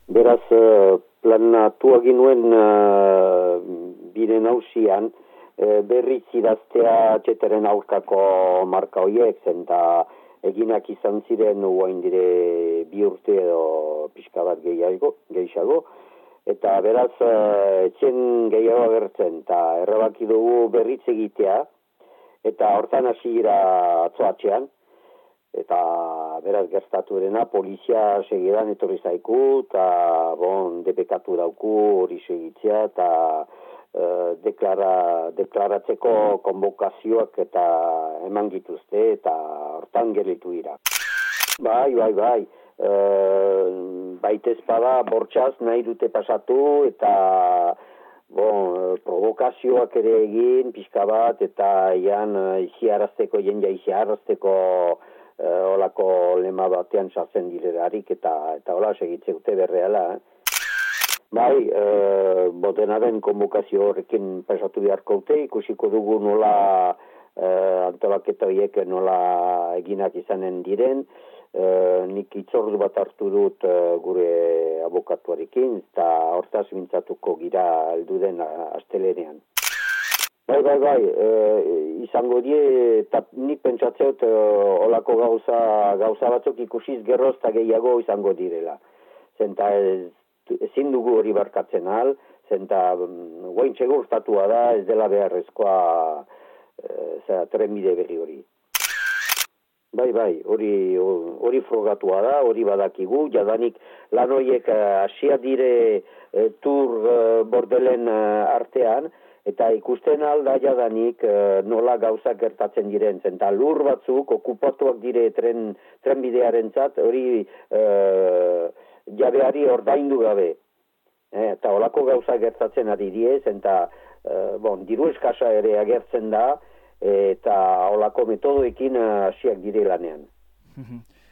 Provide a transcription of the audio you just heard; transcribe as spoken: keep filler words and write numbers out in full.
Beraz, uh, planatu ginuen uh, bide nausian, uh, berriz idaztea txeteren aurkako marka horiek, eta eginak izan ziren uain dire bi urte edo pixka bat gehiago, gehiago, eta beraz, uh, etxen gehiago agertzen, eta errabaki dugu berriz egitea, eta hortan hasi gira atzoatxean, eta beraz gertatu erena, polizia segidan etorri zaiku, eta bon, depekatu dauku hori segitzea, eta e, deklara, deklaratzeko konbokazioak eta eman gituzte, eta hortan gelitu dira. Bai, bai, bai, e, baitezpada bortxaz nahi dute pasatu, eta bon, provokazioak ere egin, pixka bat, eta ian iziarazteko, jendea iziarazteko Uh, olako lema batean sartzen direrarik eta eta hola segitze dute berreala. Eh? Bai, uh, botenaren konbokazio horrekin pasatu beharko dute, ikusiko dugu nola uh, antolaketa horiek nola eginak izanen diren. Uh, nik itzordu bat hartu dut uh, gure abokatuarekin, eta hortaz mintzatuko gira heldu den uh, astelenean. Bai, bai, bai, e, izango die, eta nik pentsatzeot e, olako gauza, gauza batzuk ikusiz gerroz eta gehiago izango direla. Zenta ez, ezin dugu hori barkatzen al, zenta guain segurtatua da ez dela beharrezkoa e, trenbide berri hori. Bai, bai, hori, hori frogatua da, hori badakigu, jadanik lan horiek hasia dire e, tur e, bordelen e, artean, eta ikusten alda jadanik e, nola gauzak gertatzen diren, zenta lur batzuk okupatuak dire tren, trenbidearen zat, hori e, jabeari ordaindu gabe. E, eta olako gauzak gertatzen ari diez, zenta e, bon, diru eskasa ere agertzen da, eta olako metodoekin hasiak dire lanean.